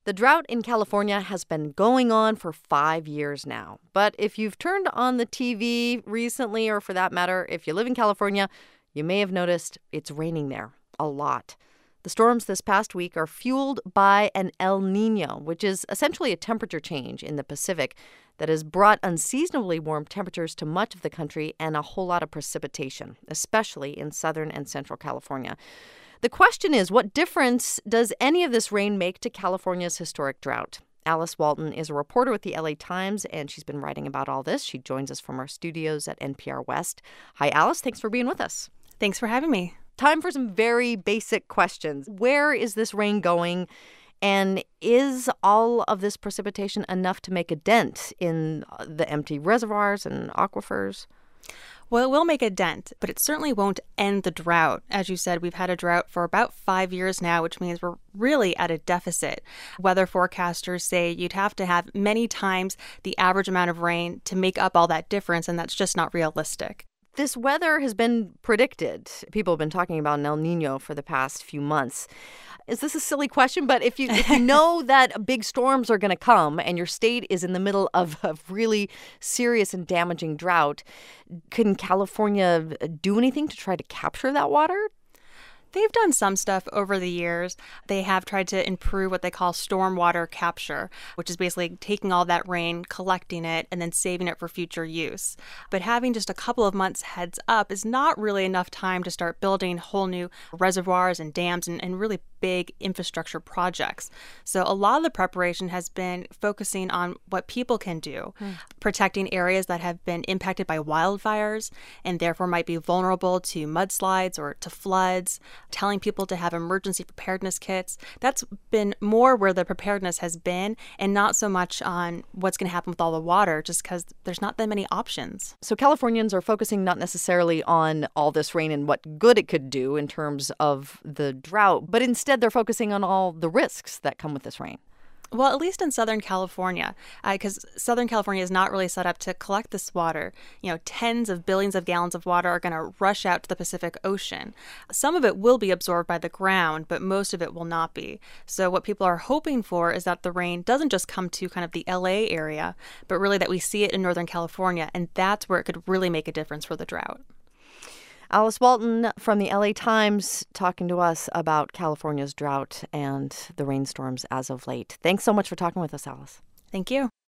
The drought in California has been going on for 5 years now. But if you've turned on the TV recently, or for that matter, if you live in California, you may have noticed it's raining there a lot. The storms this past week are fueled by an El Niño, which is essentially a temperature change in the Pacific that has brought unseasonably warm temperatures to much of the country and a whole lot of precipitation, especially in southern and central California. The question is, what difference does any of this rain make to California's historic drought? Alice Walton is a reporter with the LA Times, and she's been writing about all this. She joins us from our studios at NPR West. Hi, Alice. Thanks for being with us. Thanks for having me. Time for some very basic questions. Where is this rain going? And is all of this precipitation enough to make a dent in the empty reservoirs and aquifers? Well, it will make a dent, but it certainly won't end the drought. As you said, we've had a drought for about 5 years now, which means we're really at a deficit. Weather forecasters say you'd have to have many times the average amount of rain to make up all that difference, and that's just not realistic. This weather has been predicted. People have been talking about an El Niño for the past few months. Is this a silly question? But if you know that big storms are going to come and your state is in the middle of a really serious and damaging drought, can California do anything to try to capture that water? They've done some stuff over the years. They have tried to improve what they call stormwater capture, which is basically taking all that rain, collecting it, and then saving it for future use. But having just a couple of months heads up is not really enough time to start building whole new reservoirs and dams and really big infrastructure projects. So a lot of the preparation has been focusing on what people can do, protecting areas that have been impacted by wildfires and therefore might be vulnerable to mudslides or to floods, telling people to have emergency preparedness kits. That's been more where the preparedness has been and not so much on what's going to happen with all the water, just because there's not that many options. So Californians are focusing not necessarily on all this rain and what good it could do in terms of the drought, but instead they're focusing on all the risks that come with this rain. Well, at least in Southern California, because Southern California is not really set up to collect this water. Tens of billions of gallons of water are going to rush out to the Pacific Ocean. Some of it will be absorbed by the ground, but most of it will not be. So what people are hoping for is that the rain doesn't just come to kind of the LA area, but really that we see it in Northern California, and that's where it could really make a difference for the drought. Alice Walton from the LA Times talking to us about California's drought and the rainstorms as of late. Thanks so much for talking with us, Alice. Thank you.